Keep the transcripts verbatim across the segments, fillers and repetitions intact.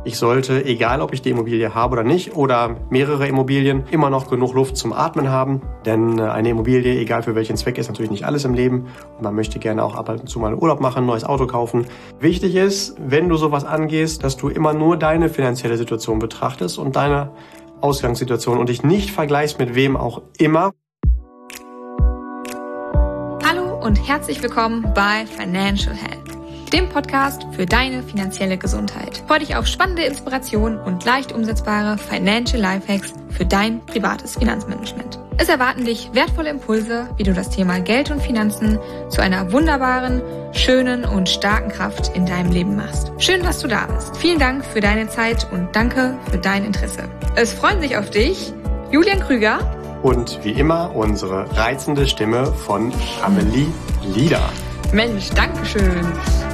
Ich sollte, egal ob ich die Immobilie habe oder nicht oder mehrere Immobilien, immer noch genug Luft zum Atmen haben. Denn eine Immobilie, egal für welchen Zweck, ist natürlich nicht alles im Leben. Und man möchte gerne auch ab und zu mal Urlaub machen, ein neues Auto kaufen. Wichtig ist, wenn du sowas angehst, dass du immer nur deine finanzielle Situation betrachtest und deine Ausgangssituation und dich nicht vergleichst mit wem auch immer. Hallo und herzlich willkommen bei Financial Health, dem Podcast für deine finanzielle Gesundheit. Freue dich auf spannende Inspirationen und leicht umsetzbare Financial Lifehacks für dein privates Finanzmanagement. Es erwarten dich wertvolle Impulse, wie du das Thema Geld und Finanzen zu einer wunderbaren, schönen und starken Kraft in deinem Leben machst. Schön, dass du da bist. Vielen Dank für deine Zeit und danke für dein Interesse. Es freuen sich auf dich Julian Krüger Und wie immer unsere reizende Stimme von Amelie Lieder. Mensch, Dankeschön.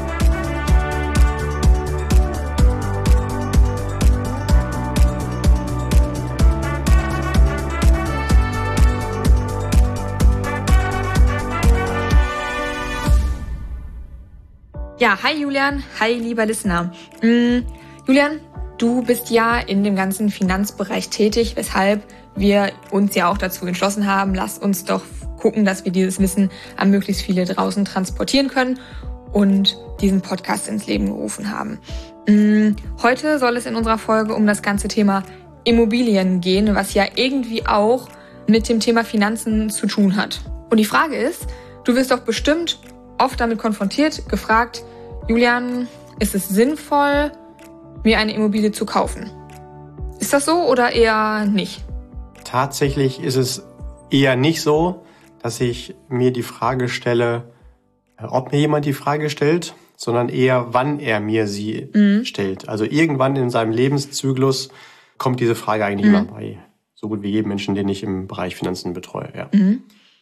Ja, hi Julian, hi lieber Listener. Mm, Julian, du bist ja in dem ganzen Finanzbereich tätig, weshalb wir uns ja auch dazu entschlossen haben, lass uns doch gucken, dass wir dieses Wissen an möglichst viele draußen transportieren können und diesen Podcast ins Leben gerufen haben. Mm, heute soll es in unserer Folge um das ganze Thema Immobilien gehen, was ja irgendwie auch mit dem Thema Finanzen zu tun hat. Und die Frage ist, du wirst doch bestimmt oft damit konfrontiert, gefragt, Julian, ist es sinnvoll, mir eine Immobilie zu kaufen? Ist das so oder eher nicht? Tatsächlich ist es eher nicht so, dass ich mir die Frage stelle, ob mir jemand die Frage stellt, sondern eher, wann er mir sie mhm. stellt. Also irgendwann in seinem Lebenszyklus kommt diese Frage eigentlich mhm. immer bei so gut wie jedem Menschen, den ich im Bereich Finanzen betreue. Ja. Mhm.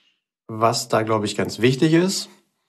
Was da, glaube ich, ganz wichtig ist,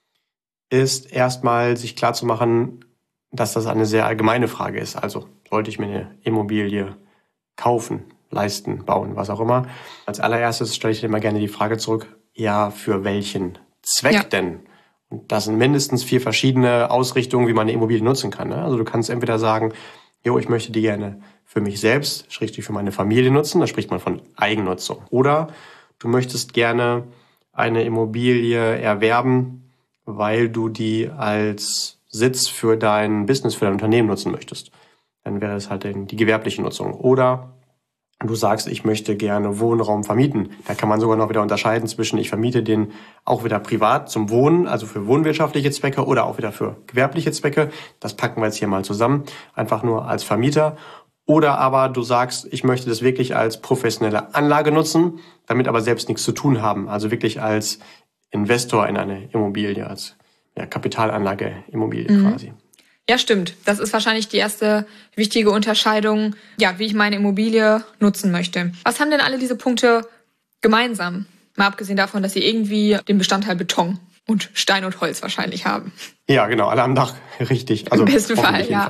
ist erstmal sich klarzumachen, dass das eine sehr allgemeine Frage ist. Also sollte ich mir eine Immobilie kaufen, leisten, bauen, was auch immer. Als allererstes stelle ich dir immer gerne die Frage zurück, ja, für welchen Zweck ja. denn? Und das sind mindestens vier verschiedene Ausrichtungen, wie man eine Immobilie nutzen kann. Ne? Also du kannst entweder sagen, jo, ich möchte die gerne für mich selbst, schrägstrich für meine Familie nutzen, da spricht man von Eigennutzung. Oder du möchtest gerne eine Immobilie erwerben, weil du die als Sitz für dein Business, für dein Unternehmen nutzen möchtest. Dann wäre es halt die gewerbliche Nutzung. Oder du sagst, ich möchte gerne Wohnraum vermieten. Da kann man sogar noch wieder unterscheiden zwischen, ich vermiete den auch wieder privat zum Wohnen, also für wohnwirtschaftliche Zwecke oder auch wieder für gewerbliche Zwecke. Das packen wir jetzt hier mal zusammen, einfach nur als Vermieter. Oder aber du sagst, ich möchte das wirklich als professionelle Anlage nutzen, damit aber selbst nichts zu tun haben. Also wirklich als Investor in eine Immobilie, als ja, Kapitalanlage-Immobilie mhm. quasi. Ja, stimmt. Das ist wahrscheinlich die erste wichtige Unterscheidung, ja, wie ich meine Immobilie nutzen möchte. Was haben denn alle diese Punkte gemeinsam? Mal abgesehen davon, dass sie irgendwie den Bestandteil Beton und Stein und Holz wahrscheinlich haben. Ja, genau, alle am Dach, richtig. Also im besten Fall, ja.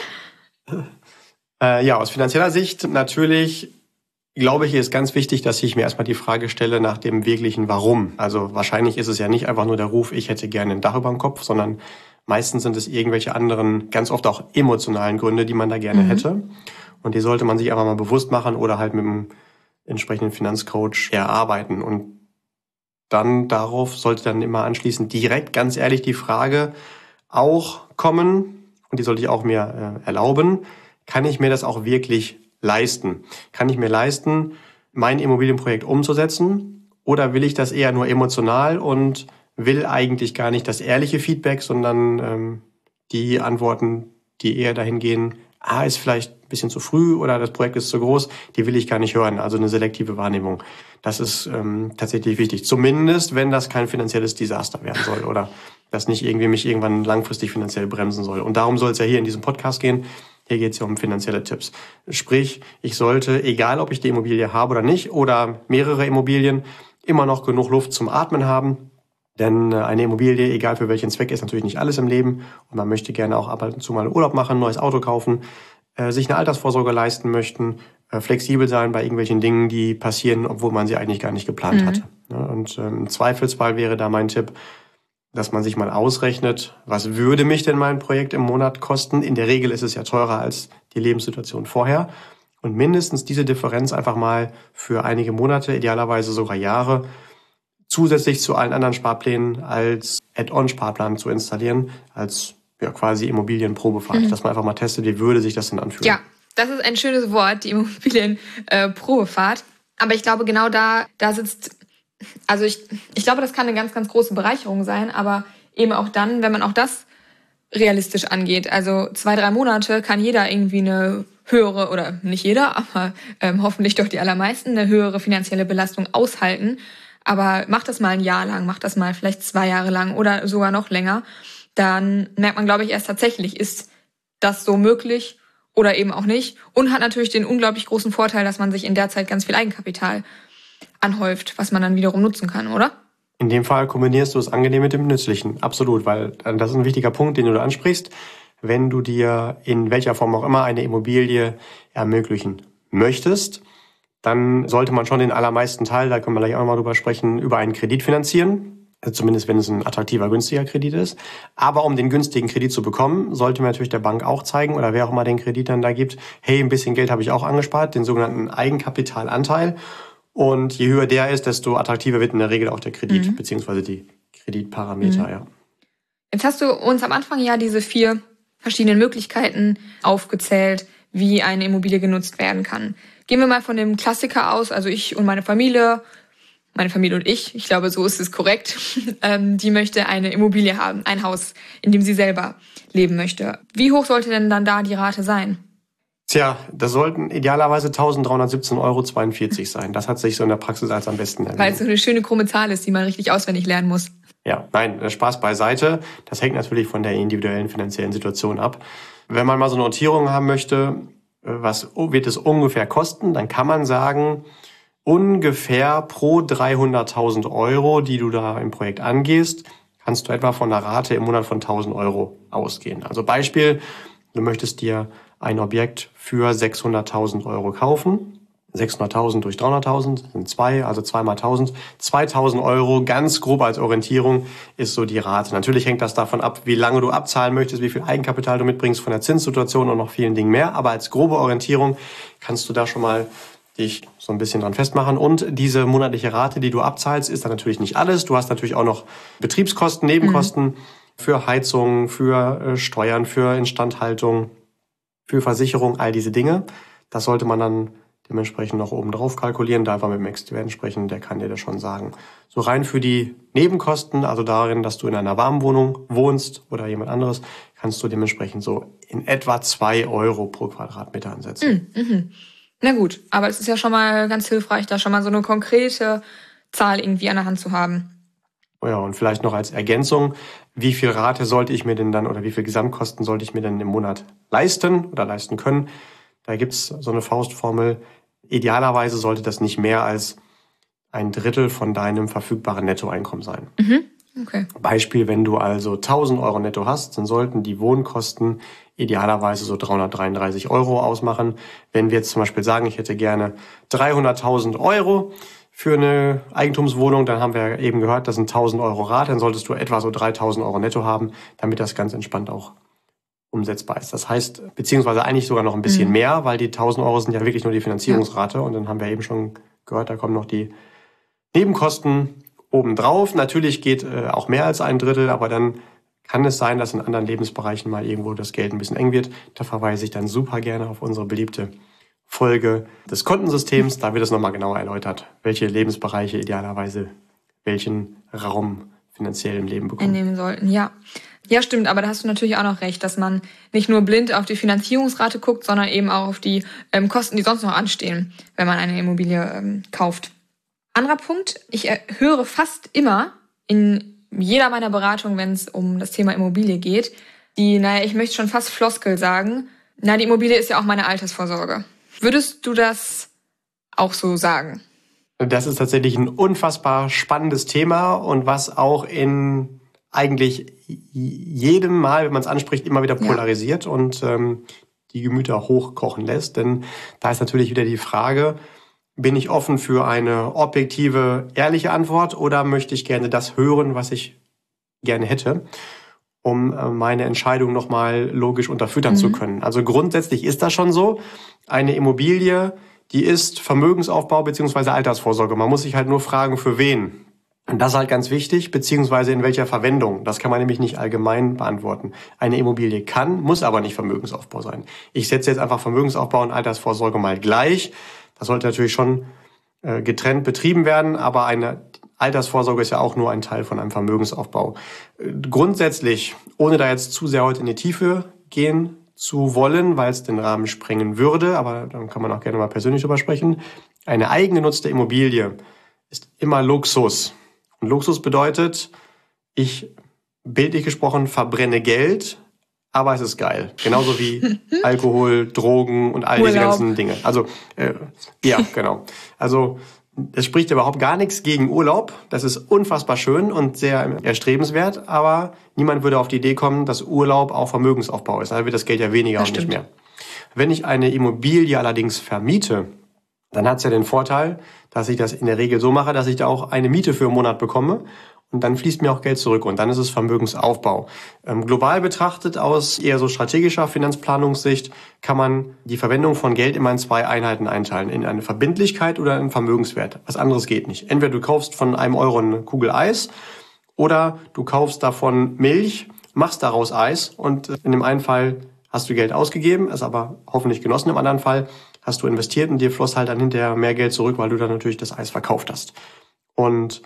äh, ja, aus finanzieller Sicht natürlich, glaube ich, ist ganz wichtig, dass ich mir erstmal die Frage stelle nach dem wirklichen Warum. Also wahrscheinlich ist es ja nicht einfach nur der Ruf, ich hätte gerne ein Dach über dem Kopf, sondern meistens sind es irgendwelche anderen, ganz oft auch emotionalen Gründe, die man da gerne mhm. hätte. Und die sollte man sich einfach mal bewusst machen oder halt mit einem entsprechenden Finanzcoach erarbeiten. Und dann darauf sollte dann immer anschließend direkt, ganz ehrlich, die Frage auch kommen, und die sollte ich auch mir äh, erlauben, kann ich mir das auch wirklich leisten? Kann ich mir leisten, mein Immobilienprojekt umzusetzen? Oder will ich das eher nur emotional und will eigentlich gar nicht das ehrliche Feedback, sondern ähm, die Antworten, die eher dahin gehen, ah, ist vielleicht ein bisschen zu früh oder das Projekt ist zu groß, die will ich gar nicht hören. Also eine selektive Wahrnehmung. Das ist ähm, tatsächlich wichtig. Zumindest, wenn das kein finanzielles Desaster werden soll oder das nicht irgendwie mich irgendwann langfristig finanziell bremsen soll. Und darum soll es ja hier in diesem Podcast gehen. Hier geht es ja um finanzielle Tipps. Sprich, ich sollte, egal ob ich die Immobilie habe oder nicht oder mehrere Immobilien, immer noch genug Luft zum Atmen haben. Denn eine Immobilie, egal für welchen Zweck, ist natürlich nicht alles im Leben. Und man möchte gerne auch ab und zu mal Urlaub machen, ein neues Auto kaufen, äh, sich eine Altersvorsorge leisten möchten, äh, flexibel sein bei irgendwelchen Dingen, die passieren, obwohl man sie eigentlich gar nicht geplant mhm. hatte. Ja, und ähm, im Zweifelsfall wäre da mein Tipp, dass man sich mal ausrechnet, was würde mich denn mein Projekt im Monat kosten? In der Regel ist es ja teurer als die Lebenssituation vorher. Und mindestens diese Differenz einfach mal für einige Monate, idealerweise sogar Jahre, zusätzlich zu allen anderen Sparplänen als Add-on-Sparplan zu installieren, als ja, quasi Immobilienprobefahrt, mhm. dass man einfach mal testet, wie würde sich das denn anfühlen. Ja, das ist ein schönes Wort, die Immobilienprobefahrt. Äh, Aber ich glaube, genau da, da sitzt, also ich, ich glaube, das kann eine ganz, ganz große Bereicherung sein, aber eben auch dann, wenn man auch das realistisch angeht. Also zwei, drei Monate kann jeder irgendwie eine höhere, oder nicht jeder, aber ähm, hoffentlich doch die allermeisten, eine höhere finanzielle Belastung aushalten. Aber mach das mal ein Jahr lang, mach das mal vielleicht zwei Jahre lang oder sogar noch länger. Dann merkt man, glaube ich, erst tatsächlich, ist das so möglich oder eben auch nicht. Und hat natürlich den unglaublich großen Vorteil, dass man sich in der Zeit ganz viel Eigenkapital anhäuft, was man dann wiederum nutzen kann, oder? In dem Fall kombinierst du das Angenehme mit dem Nützlichen. Absolut, weil das ist ein wichtiger Punkt, den du da ansprichst. Wenn du dir in welcher Form auch immer eine Immobilie ermöglichen möchtest, dann sollte man schon den allermeisten Teil, da können wir gleich auch mal drüber sprechen, über einen Kredit finanzieren. Zumindest wenn es ein attraktiver, günstiger Kredit ist. Aber um den günstigen Kredit zu bekommen, sollte mir natürlich der Bank auch zeigen, oder wer auch immer den Kredit dann da gibt, hey, ein bisschen Geld habe ich auch angespart, den sogenannten Eigenkapitalanteil. Und je höher der ist, desto attraktiver wird in der Regel auch der Kredit, mhm. beziehungsweise die Kreditparameter. Mhm. Ja. Jetzt hast du uns am Anfang ja diese vier verschiedenen Möglichkeiten aufgezählt, wie eine Immobilie genutzt werden kann. Gehen wir mal von dem Klassiker aus, also ich und meine Familie, meine Familie und ich, ich glaube, so ist es korrekt, ähm, die möchte eine Immobilie haben, ein Haus, in dem sie selber leben möchte. Wie hoch sollte denn dann da die Rate sein? Tja, das sollten idealerweise eintausenddreihundertsiebzehn Euro zweiundvierzig sein. Das hat sich so in der Praxis als am besten erwiesen. Weil es so eine schöne krumme Zahl ist, die man richtig auswendig lernen muss. Ja, nein, Spaß beiseite. Das hängt natürlich von der individuellen finanziellen Situation ab. Wenn man mal so eine Notierung haben möchte, was wird es ungefähr kosten, dann kann man sagen, ungefähr pro dreihunderttausend Euro, die du da im Projekt angehst, kannst du etwa von einer Rate im Monat von tausend Euro ausgehen. Also Beispiel, du möchtest dir ein Objekt für sechshunderttausend Euro kaufen. sechshunderttausend durch dreihunderttausend sind zwei, also zwei mal tausend. zweitausend Euro, ganz grob als Orientierung, ist so die Rate. Natürlich hängt das davon ab, wie lange du abzahlen möchtest, wie viel Eigenkapital du mitbringst von der Zinssituation und noch vielen Dingen mehr. Aber als grobe Orientierung kannst du da schon mal dich so ein bisschen dran festmachen. Und diese monatliche Rate, die du abzahlst, ist dann natürlich nicht alles. Du hast natürlich auch noch Betriebskosten, Nebenkosten mhm. für Heizung, für äh, Steuern, für Instandhaltung, für Versicherung, all diese Dinge. Das sollte man dann dementsprechend noch oben drauf kalkulieren. Da einfach mit dem Experten sprechen, der kann dir das schon sagen. So rein für die Nebenkosten, also darin, dass du in einer warmen Wohnung wohnst oder jemand anderes, kannst du dementsprechend so in etwa zwei Euro pro Quadratmeter ansetzen. Mhm. Na gut, aber es ist ja schon mal ganz hilfreich, da schon mal so eine konkrete Zahl irgendwie an der Hand zu haben. Ja, und vielleicht noch als Ergänzung, wie viel Rate sollte ich mir denn dann oder wie viel Gesamtkosten sollte ich mir denn im Monat leisten oder leisten können? Da gibt's so eine Faustformel. Idealerweise sollte das nicht mehr als ein Drittel von deinem verfügbaren Nettoeinkommen sein. Mhm. Okay. Beispiel, wenn du also tausend Euro netto hast, dann sollten die Wohnkosten idealerweise so dreihundertdreiunddreißig Euro ausmachen. Wenn wir jetzt zum Beispiel sagen, ich hätte gerne dreihunderttausend Euro für eine Eigentumswohnung, dann haben wir eben gehört, das sind tausend Euro Rate, dann solltest du etwa so dreitausend Euro netto haben, damit das ganz entspannt auch umsetzbar ist. Das heißt, beziehungsweise eigentlich sogar noch ein bisschen mhm. mehr, weil die tausend Euro sind ja wirklich nur die Finanzierungsrate. Ja. Und dann haben wir eben schon gehört, da kommen noch die Nebenkosten obendrauf. Natürlich geht äh, auch mehr als ein Drittel, aber dann kann es sein, dass in anderen Lebensbereichen mal irgendwo das Geld ein bisschen eng wird. Da verweise ich dann super gerne auf unsere beliebte Folge des Kontensystems. Da wird es nochmal genauer erläutert, welche Lebensbereiche idealerweise welchen Raum finanziell im Leben bekommen. Einnehmen sollten, ja. Ja, stimmt, aber da hast du natürlich auch noch recht, dass man nicht nur blind auf die Finanzierungsrate guckt, sondern eben auch auf die ähm, Kosten, die sonst noch anstehen, wenn man eine Immobilie ähm, kauft. Anderer Punkt, ich höre fast immer in jeder meiner Beratungen, wenn es um das Thema Immobilie geht, die, naja, ich möchte schon fast Floskel sagen, na, die Immobilie ist ja auch meine Altersvorsorge. Würdest du das auch so sagen? Das ist tatsächlich ein unfassbar spannendes Thema und was auch in eigentlich jedem Mal, wenn man es anspricht, immer wieder polarisiert ja. und ähm, die Gemüter hochkochen lässt. Denn da ist natürlich wieder die Frage, bin ich offen für eine objektive, ehrliche Antwort oder möchte ich gerne das hören, was ich gerne hätte, um meine Entscheidung nochmal logisch unterfüttern mhm. zu können. Also grundsätzlich ist das schon so. Eine Immobilie, die ist Vermögensaufbau bzw. Altersvorsorge. Man muss sich halt nur fragen, für wen. Und das ist halt ganz wichtig, beziehungsweise in welcher Verwendung. Das kann man nämlich nicht allgemein beantworten. Eine Immobilie kann, muss aber nicht Vermögensaufbau sein. Ich setze jetzt einfach Vermögensaufbau und Altersvorsorge mal gleich. Das sollte natürlich schon äh, getrennt betrieben werden, aber eine Altersvorsorge ist ja auch nur ein Teil von einem Vermögensaufbau. Äh, grundsätzlich, ohne da jetzt zu sehr heute in die Tiefe gehen zu wollen, weil es den Rahmen sprengen würde, aber dann kann man auch gerne mal persönlich drüber sprechen, eine eigengenutzte Immobilie ist immer Luxus. Und Luxus bedeutet, ich, bildlich gesprochen, verbrenne Geld, aber es ist geil. Genauso wie Alkohol, Drogen und all Urlaub. Diese ganzen Dinge. Also, äh, ja, genau. Also, es spricht überhaupt gar nichts gegen Urlaub. Das ist unfassbar schön und sehr erstrebenswert, aber niemand würde auf die Idee kommen, dass Urlaub auch Vermögensaufbau ist. Da wird das Geld ja weniger das und stimmt. nicht mehr. Wenn ich eine Immobilie allerdings vermiete, dann hat es ja den Vorteil, dass ich das in der Regel so mache, dass ich da auch eine Miete für einen Monat bekomme und dann fließt mir auch Geld zurück und dann ist es Vermögensaufbau. Ähm, global betrachtet aus eher so strategischer Finanzplanungssicht kann man die Verwendung von Geld immer in zwei Einheiten einteilen, in eine Verbindlichkeit oder einen Vermögenswert. Was anderes geht nicht. Entweder du kaufst von einem Euro eine Kugel Eis oder du kaufst davon Milch, machst daraus Eis und in dem einen Fall hast du Geld ausgegeben, ist aber hoffentlich genossen, im anderen Fall hast du investiert und dir floss halt dann hinterher mehr Geld zurück, weil du dann natürlich das Eis verkauft hast. Und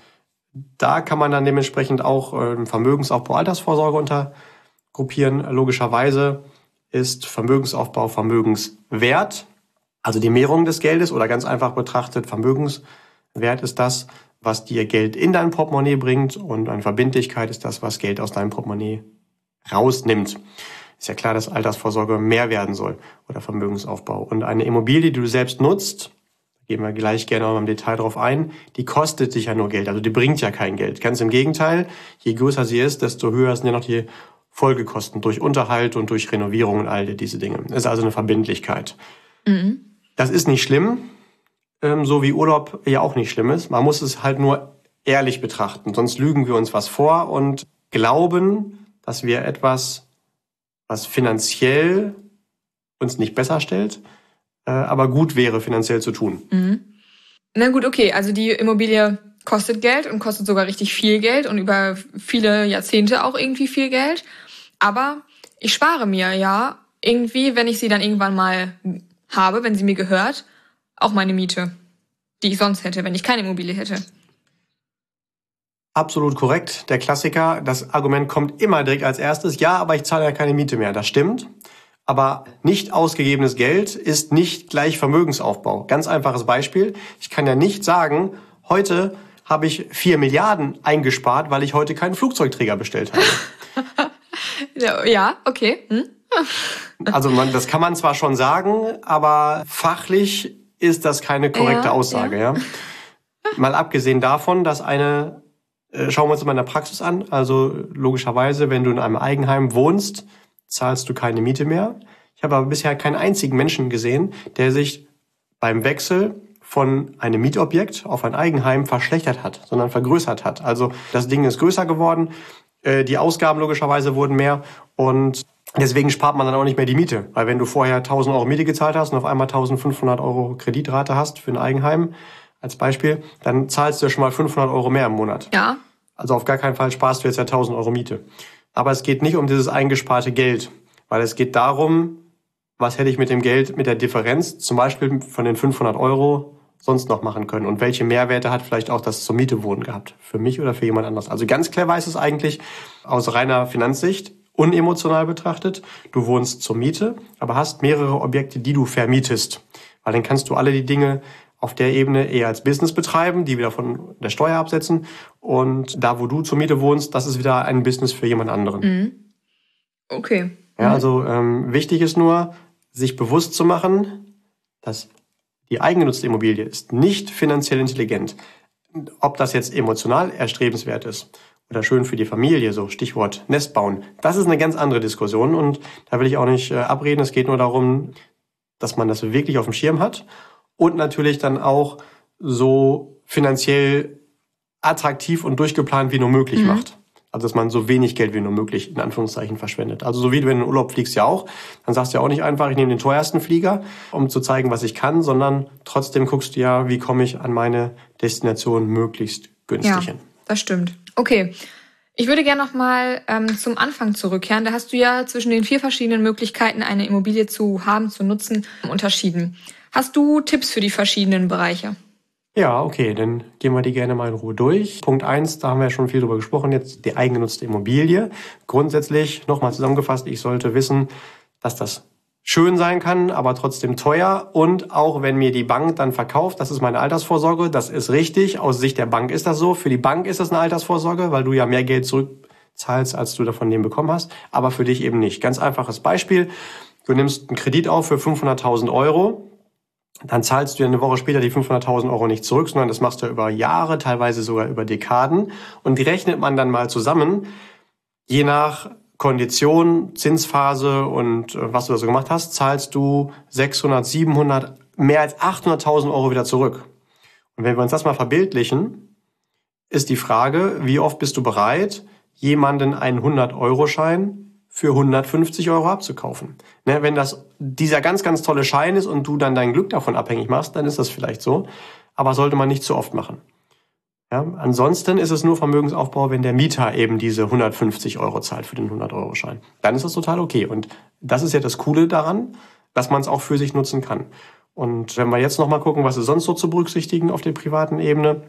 da kann man dann dementsprechend auch äh, Vermögensaufbau, Altersvorsorge untergruppieren. Logischerweise ist Vermögensaufbau Vermögenswert, also die Mehrung des Geldes oder ganz einfach betrachtet, Vermögenswert ist das, was dir Geld in dein Portemonnaie bringt und eine Verbindlichkeit ist das, was Geld aus deinem Portemonnaie rausnimmt. Ist ja klar, dass Altersvorsorge mehr werden soll oder Vermögensaufbau. Und eine Immobilie, die du selbst nutzt, da gehen wir gleich gerne noch im Detail drauf ein, die kostet dich ja nur Geld, also die bringt ja kein Geld. Ganz im Gegenteil, je größer sie ist, desto höher sind ja noch die Folgekosten durch Unterhalt und durch Renovierung und all diese Dinge. Das ist also eine Verbindlichkeit. Mhm. Das ist nicht schlimm, so wie Urlaub ja auch nicht schlimm ist. Man muss es halt nur ehrlich betrachten, sonst lügen wir uns was vor und glauben, dass wir etwas, was finanziell uns nicht besser stellt, äh, aber gut wäre, finanziell zu tun. Mhm. Na gut, okay, also die Immobilie kostet Geld und kostet sogar richtig viel Geld und über viele Jahrzehnte auch irgendwie viel Geld. Aber ich spare mir ja irgendwie, wenn ich sie dann irgendwann mal habe, wenn sie mir gehört, auch meine Miete, die ich sonst hätte, wenn ich keine Immobilie hätte. Absolut korrekt, der Klassiker. Das Argument kommt immer direkt als erstes. Ja, aber ich zahle ja keine Miete mehr. Das stimmt. Aber nicht ausgegebenes Geld ist nicht gleich Vermögensaufbau. Ganz einfaches Beispiel. Ich kann ja nicht sagen, heute habe ich vier Milliarden eingespart, weil ich heute keinen Flugzeugträger bestellt habe. Ja, okay. Hm? Also man, das kann man zwar schon sagen, aber fachlich ist das keine korrekte ja, Aussage. Ja. Ja? Mal abgesehen davon, dass eine Schauen wir uns mal in der Praxis an. Also logischerweise, wenn du in einem Eigenheim wohnst, zahlst du keine Miete mehr. Ich habe aber bisher keinen einzigen Menschen gesehen, der sich beim Wechsel von einem Mietobjekt auf ein Eigenheim verschlechtert hat, sondern vergrößert hat. Also das Ding ist größer geworden, die Ausgaben logischerweise wurden mehr und deswegen spart man dann auch nicht mehr die Miete. Weil wenn du vorher tausend Euro Miete gezahlt hast und auf einmal eintausendfünfhundert Euro Kreditrate hast für ein Eigenheim, als Beispiel, dann zahlst du ja schon mal fünfhundert Euro mehr im Monat. Ja. Also auf gar keinen Fall sparst du jetzt ja tausend Euro Miete. Aber es geht nicht um dieses eingesparte Geld, weil es geht darum, was hätte ich mit dem Geld, mit der Differenz, zum Beispiel von den fünfhundert Euro, sonst noch machen können und welche Mehrwerte hat vielleicht auch das zur Miete wohnen gehabt, für mich oder für jemand anderes. Also ganz clever ist es eigentlich aus reiner Finanzsicht, unemotional betrachtet. Du wohnst zur Miete, aber hast mehrere Objekte, die du vermietest, weil dann kannst du alle die Dinge auf der Ebene eher als Business betreiben, die wieder von der Steuer absetzen. Und da, wo du zur Miete wohnst, das ist wieder ein Business für jemand anderen. Mhm. Okay. Ja, also ähm, wichtig ist nur, sich bewusst zu machen, dass die eigengenutzte Immobilie ist nicht finanziell intelligent. Ob das jetzt emotional erstrebenswert ist oder schön für die Familie, so Stichwort Nest bauen, das ist eine ganz andere Diskussion. Und da will ich auch nicht äh, abreden. Es geht nur darum, dass man das wirklich auf dem Schirm hat. Und natürlich dann auch so finanziell attraktiv und durchgeplant wie nur möglich mhm. macht. Also dass man so wenig Geld wie nur möglich in Anführungszeichen verschwendet. Also so wie du in den Urlaub fliegst ja auch, dann sagst du ja auch nicht einfach, ich nehme den teuersten Flieger, um zu zeigen, was ich kann, sondern trotzdem guckst du ja, wie komme ich an meine Destination möglichst günstig ja, hin. Das stimmt. Okay, ich würde gerne noch mal ähm, zum Anfang zurückkehren. Da hast du ja zwischen den vier verschiedenen Möglichkeiten, eine Immobilie zu haben, zu nutzen, unterschieden. Hast du Tipps für die verschiedenen Bereiche? Ja, okay, dann gehen wir die gerne mal in Ruhe durch. Punkt eins, da haben wir ja schon viel drüber gesprochen, jetzt die eigengenutzte Immobilie. Grundsätzlich, nochmal zusammengefasst, ich sollte wissen, dass das schön sein kann, aber trotzdem teuer. Und auch wenn mir die Bank dann verkauft, das ist meine Altersvorsorge, das ist richtig. Aus Sicht der Bank ist das so. Für die Bank ist das eine Altersvorsorge, weil du ja mehr Geld zurückzahlst, als du davon dem bekommen hast. Aber für dich eben nicht. Ganz einfaches Beispiel. Du nimmst einen Kredit auf für fünfhunderttausend Euro. Dann zahlst du ja eine Woche später die fünfhunderttausend Euro nicht zurück, sondern das machst du über Jahre, teilweise sogar über Dekaden. Und die rechnet man dann mal zusammen, je nach Kondition, Zinsphase und was du da so gemacht hast, zahlst du sechshundert, siebenhundert, mehr als achthunderttausend Euro wieder zurück. Und wenn wir uns das mal verbildlichen, ist die Frage, wie oft bist du bereit, jemanden einen hundert-Euro-Schein für hundertfünfzig Euro abzukaufen. Ne, wenn das dieser ganz, ganz tolle Schein ist und du dann dein Glück davon abhängig machst, dann ist das vielleicht so. Aber sollte man nicht zu oft machen. Ja, ansonsten ist es nur Vermögensaufbau, wenn der Mieter eben diese hundertfünfzig Euro zahlt für den hundert-Euro-Schein. Dann ist das total okay. Und das ist ja das Coole daran, dass man es auch für sich nutzen kann. Und wenn wir jetzt nochmal gucken, was ist sonst so zu berücksichtigen auf der privaten Ebene,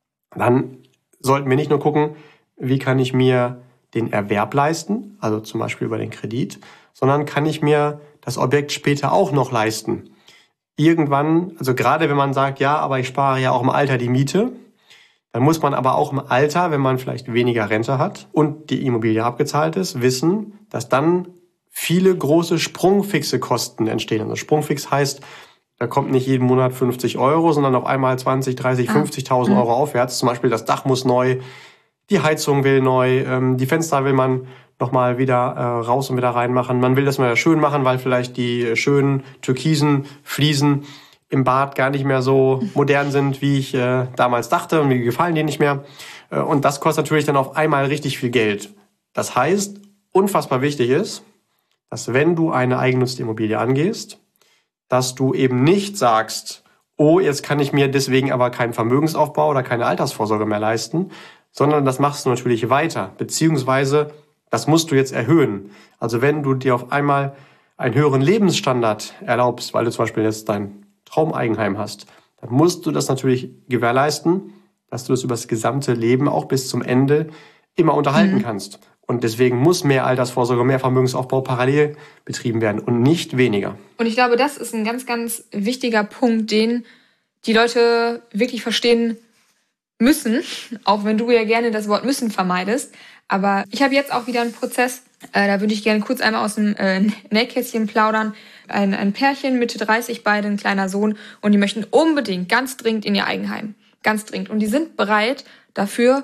dann sollten wir nicht nur gucken, wie kann ich mir den Erwerb leisten, also zum Beispiel über den Kredit, sondern kann ich mir das Objekt später auch noch leisten. Irgendwann, also gerade wenn man sagt, ja, aber ich spare ja auch im Alter die Miete, dann muss man aber auch im Alter, wenn man vielleicht weniger Rente hat und die Immobilie abgezahlt ist, wissen, dass dann viele große sprungfixe Kosten entstehen. Also sprungfix heißt, da kommt nicht jeden Monat fünfzig Euro, sondern auf einmal zwanzig, dreißig, fünfzigtausend Euro aufwärts. Zum Beispiel das Dach muss neu, die Heizung will neu, ähm, die Fenster will man nochmal wieder äh, raus und wieder reinmachen. Man will das mal schön machen, weil vielleicht die schönen türkisen Fliesen im Bad gar nicht mehr so modern sind, wie ich äh, damals dachte, und mir gefallen die nicht mehr. Äh, und das kostet natürlich dann auf einmal richtig viel Geld. Das heißt, unfassbar wichtig ist, dass wenn du eine eigennutzte Immobilie angehst, dass du eben nicht sagst, oh, jetzt kann ich mir deswegen aber keinen Vermögensaufbau oder keine Altersvorsorge mehr leisten, sondern das machst du natürlich weiter, beziehungsweise das musst du jetzt erhöhen. Also wenn du dir auf einmal einen höheren Lebensstandard erlaubst, weil du zum Beispiel jetzt dein Traumeigenheim hast, dann musst du das natürlich gewährleisten, dass du das über das gesamte Leben auch bis zum Ende immer unterhalten mhm. kannst. Und deswegen muss mehr Altersvorsorge, mehr Vermögensaufbau parallel betrieben werden und nicht weniger. Und ich glaube, das ist ein ganz, ganz wichtiger Punkt, den die Leute wirklich verstehen müssen, auch wenn du ja gerne das Wort müssen vermeidest. Aber ich habe jetzt auch wieder einen Prozess, äh, da würde ich gerne kurz einmal aus dem äh, Nähkästchen plaudern. Ein, ein Pärchen, Mitte dreißig, beide, ein kleiner Sohn, und die möchten unbedingt, ganz dringend in ihr Eigenheim. Ganz dringend. Und die sind bereit, dafür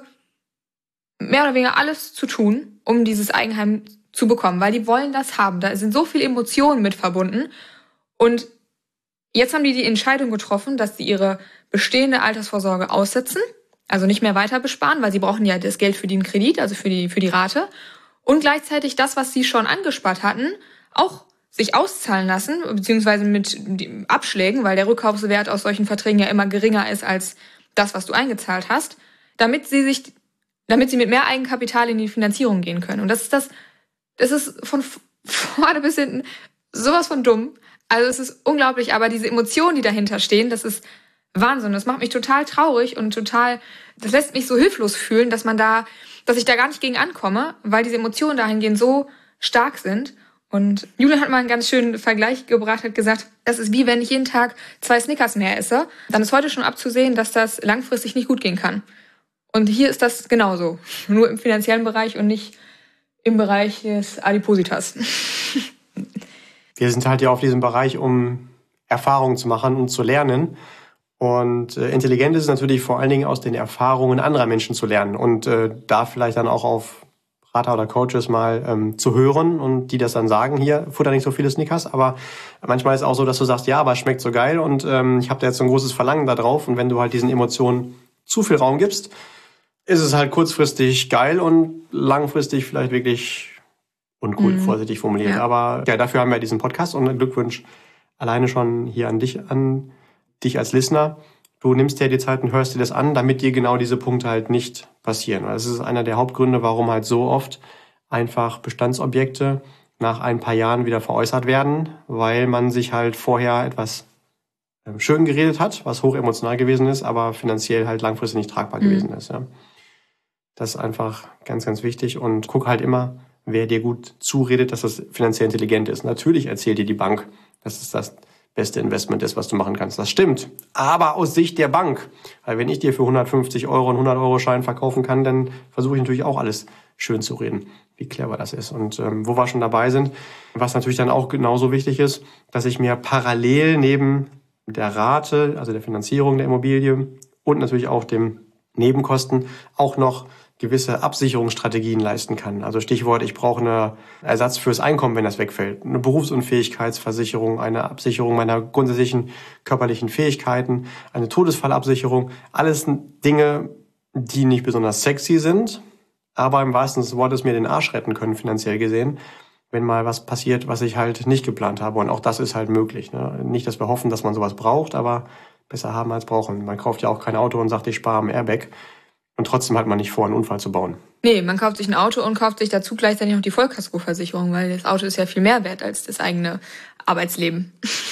mehr oder weniger alles zu tun, um dieses Eigenheim zu bekommen, weil die wollen das haben. Da sind so viele Emotionen mit verbunden. Und jetzt haben die die Entscheidung getroffen, dass sie ihre bestehende Altersvorsorge aussetzen, also nicht mehr weiter besparen, weil sie brauchen ja das Geld für den Kredit, also für die, für die Rate. Und gleichzeitig das, was sie schon angespart hatten, auch sich auszahlen lassen, beziehungsweise mit Abschlägen, weil der Rückkaufswert aus solchen Verträgen ja immer geringer ist als das, was du eingezahlt hast, damit sie sich, damit sie mit mehr Eigenkapital in die Finanzierung gehen können. Und das ist das, das ist von vorne bis hinten sowas von dumm. Also es ist unglaublich, aber diese Emotionen, die dahinter stehen, das ist Wahnsinn. Das macht mich total traurig und total, das lässt mich so hilflos fühlen, dass man da, dass ich da gar nicht gegen ankomme, weil diese Emotionen dahingehend so stark sind. Und Julian hat mal einen ganz schönen Vergleich gebracht, hat gesagt, das ist wie wenn ich jeden Tag zwei Snickers mehr esse. Dann ist heute schon abzusehen, dass das langfristig nicht gut gehen kann. Und hier ist das genauso. Nur im finanziellen Bereich und nicht im Bereich des Adipositas. Wir sind halt ja auf diesem Bereich, um Erfahrungen zu machen und zu lernen. Und äh, intelligent ist es natürlich vor allen Dingen aus den Erfahrungen anderer Menschen zu lernen und äh, da vielleicht dann auch auf Berater oder Coaches mal ähm, zu hören und die das dann sagen, hier, futter nicht so viele Snickers, aber manchmal ist es auch so, dass du sagst, ja, aber es schmeckt so geil und ähm, ich habe da jetzt so ein großes Verlangen da drauf, und wenn du halt diesen Emotionen zu viel Raum gibst, ist es halt kurzfristig geil und langfristig vielleicht wirklich uncool, mhm. vorsichtig formuliert. Ja. Aber ja, dafür haben wir diesen Podcast und einen Glückwunsch alleine schon hier an dich, an dich als Listener. Du nimmst dir die Zeit und hörst dir das an, damit dir genau diese Punkte halt nicht passieren. Das ist einer der Hauptgründe, warum halt so oft einfach Bestandsobjekte nach ein paar Jahren wieder veräußert werden, weil man sich halt vorher etwas schön geredet hat, was hoch emotional gewesen ist, aber finanziell halt langfristig nicht tragbar mhm. gewesen ist. Ja. Das ist einfach ganz, ganz wichtig und guck halt immer, wer dir gut zuredet, dass das finanziell intelligent ist. Natürlich erzählt dir die Bank, dass es das beste Investment ist, was du machen kannst. Das stimmt. Aber aus Sicht der Bank. Weil wenn ich dir für hundertfünfzig Euro einen hundert-Euro-Schein verkaufen kann, dann versuche ich natürlich auch alles schön zu reden, wie clever das ist. Und ähm, wo wir schon dabei sind, was natürlich dann auch genauso wichtig ist, dass ich mir parallel neben der Rate, also der Finanzierung der Immobilie und natürlich auch dem Nebenkosten auch noch gewisse Absicherungsstrategien leisten kann. Also Stichwort, ich brauche einen Ersatz fürs Einkommen, wenn das wegfällt. Eine Berufsunfähigkeitsversicherung, eine Absicherung meiner grundsätzlichen körperlichen Fähigkeiten, eine Todesfallabsicherung. Alles Dinge, die nicht besonders sexy sind, aber im wahrsten Sinne des Wortes mir den Arsch retten können, finanziell gesehen, wenn mal was passiert, was ich halt nicht geplant habe. Und auch das ist halt möglich. Ne? Nicht, dass wir hoffen, dass man sowas braucht, aber besser haben als brauchen. Man kauft ja auch kein Auto und sagt, ich spare am Airbag. Und trotzdem hat man nicht vor, einen Unfall zu bauen. Nee, man kauft sich ein Auto und kauft sich dazu gleichzeitig noch die Vollkaskoversicherung, weil das Auto ist ja viel mehr wert als das eigene Arbeitsleben.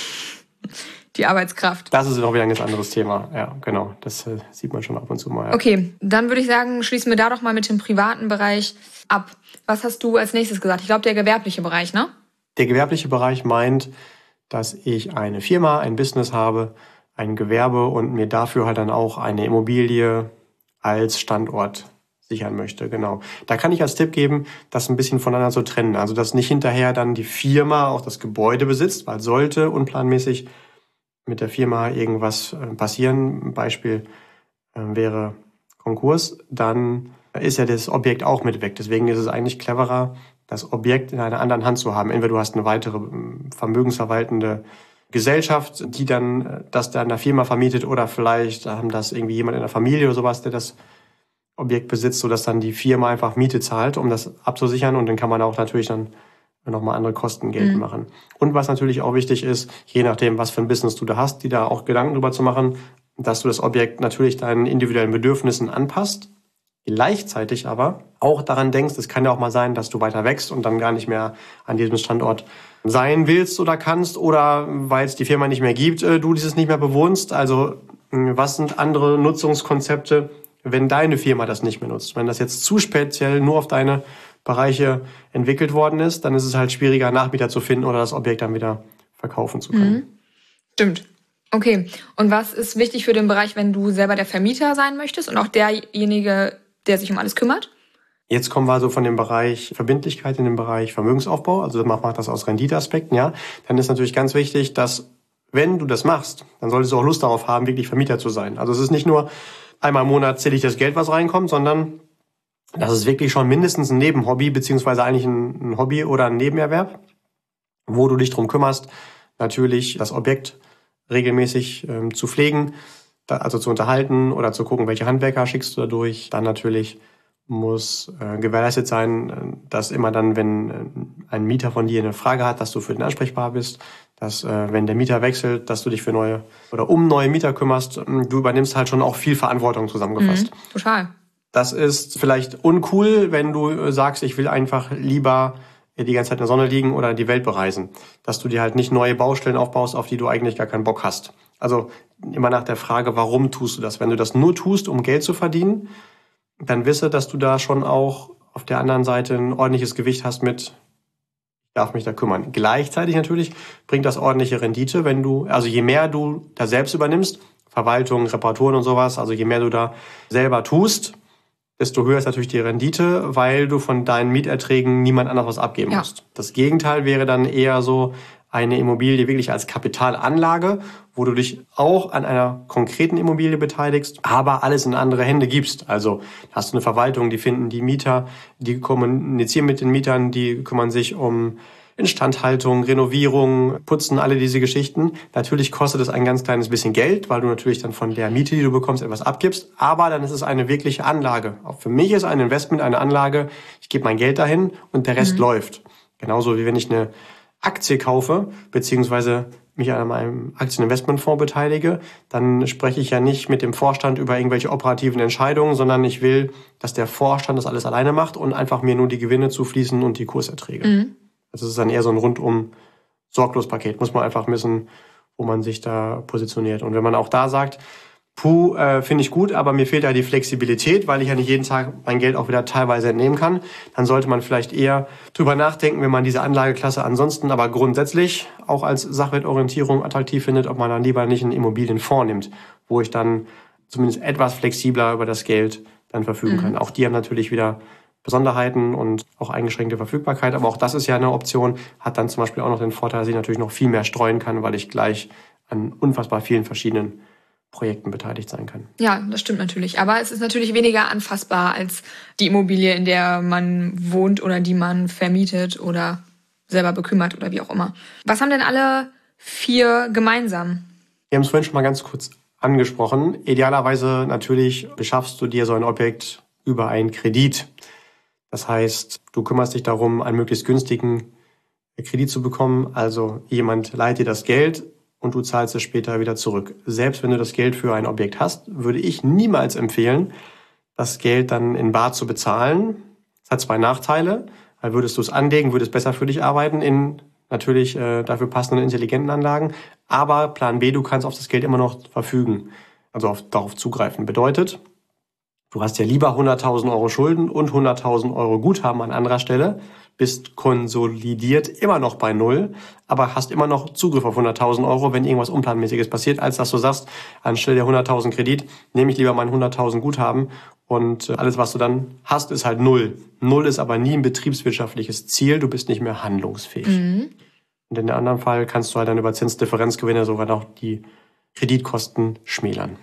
Die Arbeitskraft. Das ist noch wieder ein ganz anderes Thema. Ja, genau. Das äh, sieht man schon ab und zu mal. Ja. Okay, dann würde ich sagen, schließen wir da doch mal mit dem privaten Bereich ab. Was hast du als nächstes gesagt? Ich glaube, der gewerbliche Bereich, ne? Der gewerbliche Bereich meint, dass ich eine Firma, ein Business habe, ein Gewerbe und mir dafür halt dann auch eine Immobilie als Standort sichern möchte. Genau. Da kann ich als Tipp geben, das ein bisschen voneinander zu trennen. Also, dass nicht hinterher dann die Firma auch das Gebäude besitzt, weil sollte unplanmäßig mit der Firma irgendwas passieren, ein Beispiel äh, wäre Konkurs, dann ist ja das Objekt auch mit weg. Deswegen ist es eigentlich cleverer, das Objekt in einer anderen Hand zu haben. Entweder du hast eine weitere vermögensverwaltende Gesellschaft, die dann das dann der Firma vermietet, oder vielleicht haben das irgendwie jemand in der Familie oder sowas, der das Objekt besitzt, sodass dann die Firma einfach Miete zahlt, um das abzusichern, und dann kann man auch natürlich dann nochmal andere Kosten geltend mhm. machen. Und was natürlich auch wichtig ist, je nachdem, was für ein Business du da hast, die da auch Gedanken drüber zu machen, dass du das Objekt natürlich deinen individuellen Bedürfnissen anpasst, gleichzeitig aber auch daran denkst, es kann ja auch mal sein, dass du weiter wächst und dann gar nicht mehr an diesem Standort sein willst oder kannst, oder weil es die Firma nicht mehr gibt, du dieses nicht mehr bewohnst. Also was sind andere Nutzungskonzepte, wenn deine Firma das nicht mehr nutzt? Wenn das jetzt zu speziell nur auf deine Bereiche entwickelt worden ist, dann ist es halt schwieriger, Nachmieter zu finden oder das Objekt dann wieder verkaufen zu können. Mhm. Stimmt. Okay. Und was ist wichtig für den Bereich, wenn du selber der Vermieter sein möchtest und auch derjenige, der sich um alles kümmert? Jetzt kommen wir so von dem Bereich Verbindlichkeit in den Bereich Vermögensaufbau. Also man macht das aus Renditeaspekten, ja. Dann ist natürlich ganz wichtig, dass, wenn du das machst, dann solltest du auch Lust darauf haben, wirklich Vermieter zu sein. Also es ist nicht nur einmal im Monat zähle ich das Geld, was reinkommt, sondern das ist wirklich schon mindestens ein Nebenhobby, beziehungsweise eigentlich ein Hobby oder ein Nebenerwerb, wo du dich drum kümmerst, natürlich das Objekt regelmäßig ähm, zu pflegen, da, also zu unterhalten oder zu gucken, welche Handwerker schickst du da durch. Dann natürlich muss äh, gewährleistet sein, dass immer dann, wenn äh, ein Mieter von dir eine Frage hat, dass du für den ansprechbar bist, dass äh, wenn der Mieter wechselt, dass du dich für neue oder um neue Mieter kümmerst. Du übernimmst halt schon auch viel Verantwortung zusammengefasst. Mhm, total. Das ist vielleicht uncool, wenn du sagst, ich will einfach lieber die ganze Zeit in der Sonne liegen oder die Welt bereisen. Dass du dir halt nicht neue Baustellen aufbaust, auf die du eigentlich gar keinen Bock hast. Also immer nach der Frage, warum tust du das? Wenn du das nur tust, um Geld zu verdienen, dann wisse, dass du da schon auch auf der anderen Seite ein ordentliches Gewicht hast mit, ich darf mich da kümmern. Gleichzeitig natürlich bringt das ordentliche Rendite, wenn du, also je mehr du da selbst übernimmst, Verwaltung, Reparaturen und sowas, also je mehr du da selber tust, desto höher ist natürlich die Rendite, weil du von deinen Mieterträgen niemand anderes was abgeben ja. musst. Das Gegenteil wäre dann eher so eine Immobilie wirklich als Kapitalanlage, wo du dich auch an einer konkreten Immobilie beteiligst, aber alles in andere Hände gibst. Also hast du eine Verwaltung, die finden die Mieter, die kommunizieren mit den Mietern, die kümmern sich um Instandhaltung, Renovierung, Putzen, alle diese Geschichten. Natürlich kostet es ein ganz kleines bisschen Geld, weil du natürlich dann von der Miete, die du bekommst, etwas abgibst. Aber dann ist es eine wirkliche Anlage. Auch für mich ist ein Investment eine Anlage. Ich gebe mein Geld dahin und der Rest mhm. läuft. Genauso wie wenn ich eine Aktie kaufe, beziehungsweise mich an einem Aktieninvestmentfonds beteilige, dann spreche ich ja nicht mit dem Vorstand über irgendwelche operativen Entscheidungen, sondern ich will, dass der Vorstand das alles alleine macht und einfach mir nur die Gewinne zufließen und die Kurserträge. Mhm. Das ist dann eher so ein rundum sorglos Paket. Muss man einfach wissen, wo man sich da positioniert. Und wenn man auch da sagt, puh, äh, finde ich gut, aber mir fehlt ja die Flexibilität, weil ich ja nicht jeden Tag mein Geld auch wieder teilweise entnehmen kann, dann sollte man vielleicht eher drüber nachdenken, wenn man diese Anlageklasse ansonsten aber grundsätzlich auch als Sachwertorientierung attraktiv findet, ob man dann lieber nicht einen Immobilienfonds nimmt, wo ich dann zumindest etwas flexibler über das Geld dann verfügen mhm. kann. Auch die haben natürlich wieder Besonderheiten und auch eingeschränkte Verfügbarkeit. Aber auch das ist ja eine Option, hat dann zum Beispiel auch noch den Vorteil, dass ich natürlich noch viel mehr streuen kann, weil ich gleich an unfassbar vielen verschiedenen Projekten beteiligt sein kann. Ja, das stimmt natürlich. Aber es ist natürlich weniger anfassbar als die Immobilie, in der man wohnt oder die man vermietet oder selber bekümmert oder wie auch immer. Was haben denn alle vier gemeinsam? Wir haben es vorhin schon mal ganz kurz angesprochen. Idealerweise natürlich beschaffst du dir so ein Objekt über einen Kredit. Das heißt, du kümmerst dich darum, einen möglichst günstigen Kredit zu bekommen. Also jemand leiht dir das Geld und du zahlst es später wieder zurück. Selbst wenn du das Geld für ein Objekt hast, würde ich niemals empfehlen, das Geld dann in bar zu bezahlen. Das hat zwei Nachteile. Weil würdest du es anlegen, würde es besser für dich arbeiten in natürlich äh, dafür passenden intelligenten Anlagen. Aber Plan B, du kannst auf das Geld immer noch verfügen, also auf, darauf zugreifen. Bedeutet, du hast ja lieber hunderttausend Euro Schulden und hunderttausend Euro Guthaben an anderer Stelle, bist konsolidiert immer noch bei Null, aber hast immer noch Zugriff auf hunderttausend Euro, wenn irgendwas Unplanmäßiges passiert, als dass du sagst, anstelle der hunderttausend Kredit nehme ich lieber mein hunderttausend Guthaben und alles, was du dann hast, ist halt Null. Null ist aber nie ein betriebswirtschaftliches Ziel, du bist nicht mehr handlungsfähig. Mhm. Und in dem anderen Fall kannst du halt dann über Zinsdifferenzgewinne sogar noch die Kreditkosten schmälern.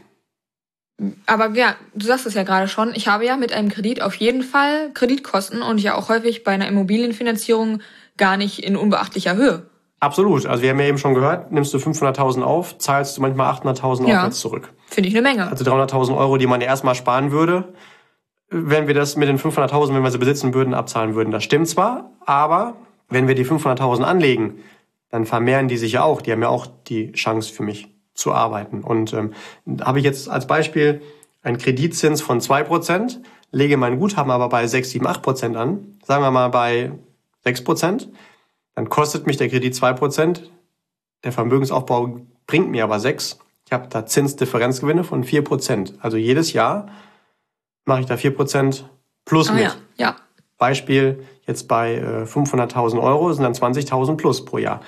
Aber ja, du sagst es ja gerade schon, ich habe ja mit einem Kredit auf jeden Fall Kreditkosten und ja auch häufig bei einer Immobilienfinanzierung gar nicht in unbeachtlicher Höhe. Absolut. Also wir haben ja eben schon gehört, nimmst du fünfhunderttausend auf, zahlst du manchmal achthunderttausend ja, aufwärts zurück. Finde ich eine Menge. Also dreihunderttausend Euro, die man ja erstmal sparen würde, wenn wir das mit den fünfhunderttausend, wenn wir sie besitzen würden, abzahlen würden. Das stimmt zwar, aber wenn wir die fünfhunderttausend anlegen, dann vermehren die sich ja auch. Die haben ja auch die Chance für mich zu arbeiten. Und ähm, habe ich jetzt als Beispiel einen Kreditzins von zwei Prozent, lege mein Guthaben aber bei sechs, sieben, acht Prozent an, sagen wir mal bei sechs Prozent, dann kostet mich der Kredit zwei Prozent, der Vermögensaufbau bringt mir aber sechs. Ich habe da Zinsdifferenzgewinne von vier Prozent. Also jedes Jahr mache ich da vier Prozent plus ah, mit. Ja, ja. Beispiel jetzt bei äh, fünfhunderttausend Euro sind dann zwanzigtausend plus pro Jahr.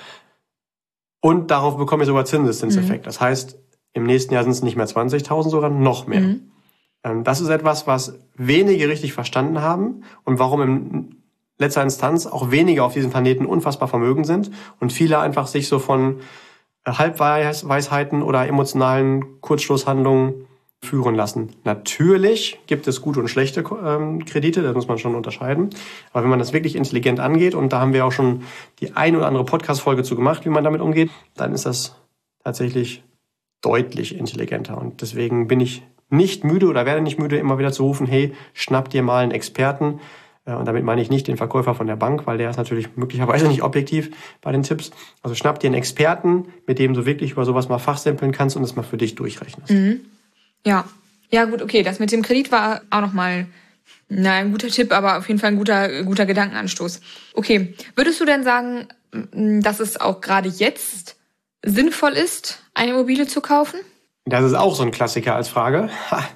Und darauf bekomme ich sogar Zinseszinseffekt. Mhm. Das heißt, im nächsten Jahr sind es nicht mehr zwanzigtausend, sondern noch mehr. Mhm. Ähm, das ist etwas, was wenige richtig verstanden haben und warum in letzter Instanz auch wenige auf diesem Planeten unfassbar vermögend sind und viele einfach sich so von Halbweisheiten oder emotionalen Kurzschlusshandlungen führen lassen. Natürlich gibt es gute und schlechte ähm, Kredite, das muss man schon unterscheiden. Aber wenn man das wirklich intelligent angeht, und da haben wir auch schon die ein oder andere Podcast-Folge zu gemacht, wie man damit umgeht, dann ist das tatsächlich deutlich intelligenter. Und deswegen bin ich nicht müde oder werde nicht müde, immer wieder zu rufen, hey, schnapp dir mal einen Experten. Und damit meine ich nicht den Verkäufer von der Bank, weil der ist natürlich möglicherweise nicht objektiv bei den Tipps. Also schnapp dir einen Experten, mit dem du wirklich über sowas mal fachsimpeln kannst und es mal für dich durchrechnest. Mhm. Ja, ja gut, okay. Das mit dem Kredit war auch nochmal ein guter Tipp, aber auf jeden Fall ein guter, guter Gedankenanstoß. Okay, würdest du denn sagen, dass es auch gerade jetzt sinnvoll ist, eine Immobilie zu kaufen? Das ist auch so ein Klassiker als Frage.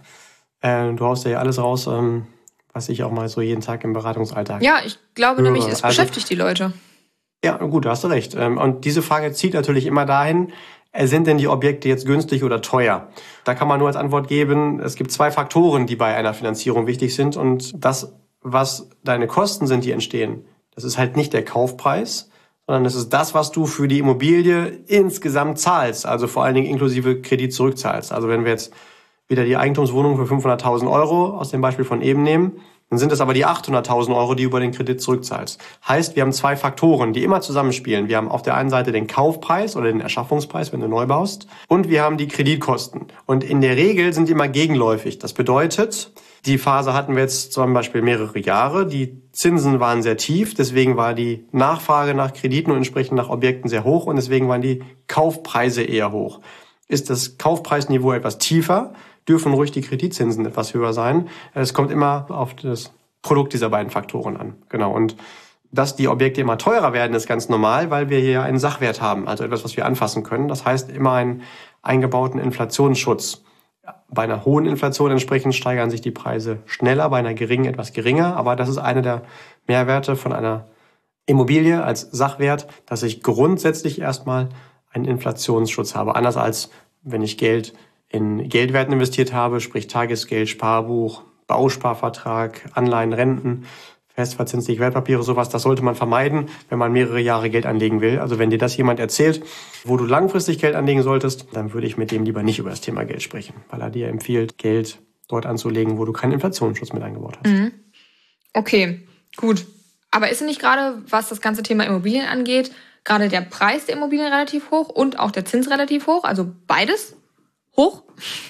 äh, du haust ja alles raus, ähm, was ich auch mal so jeden Tag im Beratungsalltag Ja, ich glaube höre. nämlich, es also, beschäftigt die Leute. Ja, gut, da hast du recht. Und diese Frage zielt natürlich immer dahin, sind denn die Objekte jetzt günstig oder teuer? Da kann man nur als Antwort geben, es gibt zwei Faktoren, die bei einer Finanzierung wichtig sind. Und das, was deine Kosten sind, die entstehen, das ist halt nicht der Kaufpreis, sondern das ist das, was du für die Immobilie insgesamt zahlst. Also vor allen Dingen inklusive Kredit zurückzahlst. Also wenn wir jetzt wieder die Eigentumswohnung für fünfhunderttausend Euro aus dem Beispiel von eben nehmen, Dann sind es aber die achthunderttausend Euro, die du über den Kredit zurückzahlst. Heißt, wir haben zwei Faktoren, die immer zusammenspielen. Wir haben auf der einen Seite den Kaufpreis oder den Erschaffungspreis, wenn du neu baust, und wir haben die Kreditkosten. Und in der Regel sind die immer gegenläufig. Das bedeutet, die Phase hatten wir jetzt zum Beispiel mehrere Jahre. Die Zinsen waren sehr tief, deswegen war die Nachfrage nach Krediten und entsprechend nach Objekten sehr hoch und deswegen waren die Kaufpreise eher hoch. Ist das Kaufpreisniveau etwas tiefer, dürfen ruhig die Kreditzinsen etwas höher sein. Es kommt immer auf das Produkt dieser beiden Faktoren an. Genau. Und dass die Objekte immer teurer werden, ist ganz normal, weil wir hier einen Sachwert haben, also etwas, was wir anfassen können. Das heißt, immer einen eingebauten Inflationsschutz. Bei einer hohen Inflation entsprechend steigern sich die Preise schneller, bei einer geringen etwas geringer. Aber das ist einer der Mehrwerte von einer Immobilie als Sachwert, dass ich grundsätzlich erstmal einen Inflationsschutz habe. Anders als wenn ich Geld in Geldwerten investiert habe, sprich Tagesgeld, Sparbuch, Bausparvertrag, Anleihen, Renten, festverzinsliche Wertpapiere, sowas. Das sollte man vermeiden, wenn man mehrere Jahre Geld anlegen will. Also wenn dir das jemand erzählt, wo du langfristig Geld anlegen solltest, dann würde ich mit dem lieber nicht über das Thema Geld sprechen, weil er dir empfiehlt, Geld dort anzulegen, wo du keinen Inflationsschutz mit eingebaut hast. Mhm. Okay, gut. Aber ist nicht gerade, was das ganze Thema Immobilien angeht, gerade der Preis der Immobilien relativ hoch und auch der Zins relativ hoch? Also beides hoch?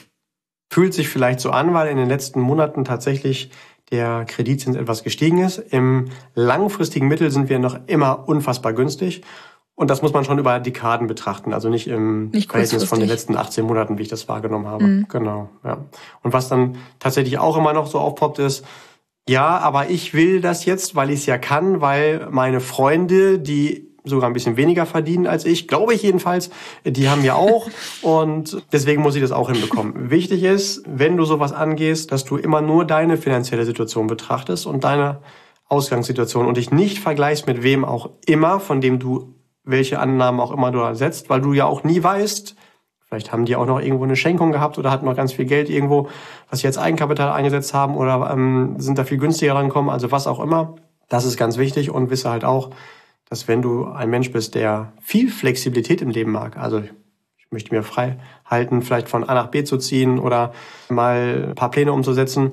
Fühlt sich vielleicht so an, weil in den letzten Monaten tatsächlich der Kreditzins etwas gestiegen ist. Im langfristigen Mittel sind wir noch immer unfassbar günstig. Und das muss man schon über Dekaden betrachten, also nicht im nicht Verhältnis von den letzten achtzehn Monaten, wie ich das wahrgenommen habe. Mhm. Genau, ja. Und was dann tatsächlich auch immer noch so aufpoppt ist, ja, aber ich will das jetzt, weil ich es ja kann, weil meine Freunde, die sogar ein bisschen weniger verdienen als ich, glaube ich jedenfalls, die haben ja auch und deswegen muss ich das auch hinbekommen. Wichtig ist, wenn du sowas angehst, dass du immer nur deine finanzielle Situation betrachtest und deine Ausgangssituation und dich nicht vergleichst mit wem auch immer, von dem du welche Annahmen auch immer du setzt, weil du ja auch nie weißt, vielleicht haben die auch noch irgendwo eine Schenkung gehabt oder hatten noch ganz viel Geld irgendwo, was sie als Eigenkapital eingesetzt haben oder ähm, sind da viel günstiger rangekommen, also was auch immer. Das ist ganz wichtig und wisse halt auch, dass wenn du ein Mensch bist, der viel Flexibilität im Leben mag, also ich möchte mir frei halten, vielleicht von A nach B zu ziehen oder mal ein paar Pläne umzusetzen,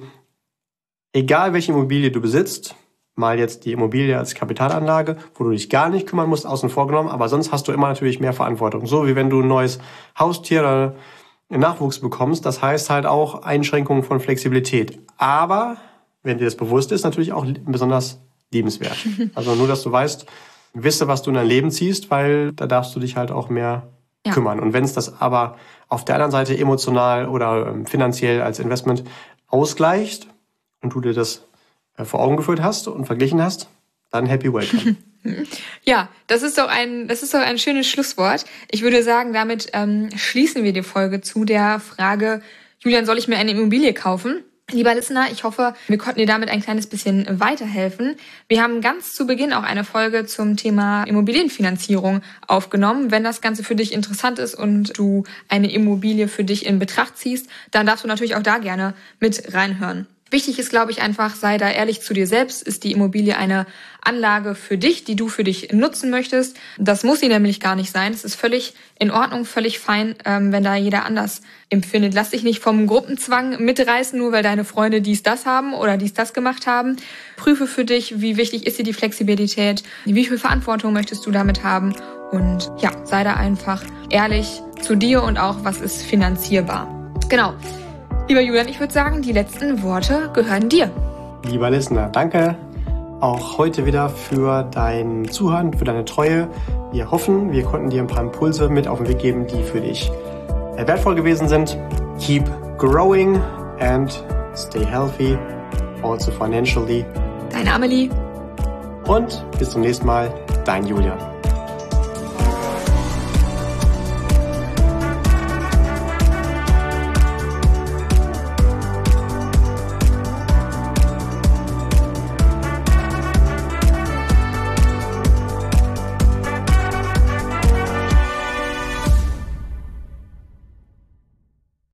egal welche Immobilie du besitzt, mal jetzt die Immobilie als Kapitalanlage, wo du dich gar nicht kümmern musst, außen vor genommen, aber sonst hast du immer natürlich mehr Verantwortung. So wie wenn du ein neues Haustier oder einen Nachwuchs bekommst, das heißt halt auch Einschränkungen von Flexibilität. Aber, wenn dir das bewusst ist, natürlich auch besonders liebenswert. Also nur, dass du weißt, wisse, was du in dein Leben ziehst, weil da darfst du dich halt auch mehr ja. kümmern. Und wenn es das aber auf der anderen Seite emotional oder finanziell als Investment ausgleicht und du dir das vor Augen geführt hast und verglichen hast, dann happy welcome. Ja, das ist doch ein, das ist doch ein schönes Schlusswort. Ich würde sagen, damit ähm, schließen wir die Folge zu der Frage, Julian, soll ich mir eine Immobilie kaufen? Lieber Listener, ich hoffe, wir konnten dir damit ein kleines bisschen weiterhelfen. Wir haben ganz zu Beginn auch eine Folge zum Thema Immobilienfinanzierung aufgenommen. Wenn das Ganze für dich interessant ist und du eine Immobilie für dich in Betracht ziehst, dann darfst du natürlich auch da gerne mit reinhören. Wichtig ist, glaube ich, einfach, sei da ehrlich zu dir selbst. Ist die Immobilie eine Anlage für dich, die du für dich nutzen möchtest? Das muss sie nämlich gar nicht sein. Es ist völlig in Ordnung, völlig fein, ähm, wenn da jeder anders empfindet. Lass dich nicht vom Gruppenzwang mitreißen, nur weil deine Freunde dies, das haben oder dies, das gemacht haben. Prüfe für dich, wie wichtig ist dir die Flexibilität, wie viel Verantwortung möchtest du damit haben und ja, sei da einfach ehrlich zu dir und auch, was ist finanzierbar. Genau. Lieber Julian, ich würde sagen, die letzten Worte gehören dir. Lieber Listener, danke auch heute wieder für dein Zuhören, für deine Treue. Wir hoffen, wir konnten dir ein paar Impulse mit auf den Weg geben, die für dich wertvoll gewesen sind. Keep growing and stay healthy, also financially. Deine Amelie. Und bis zum nächsten Mal, dein Julian.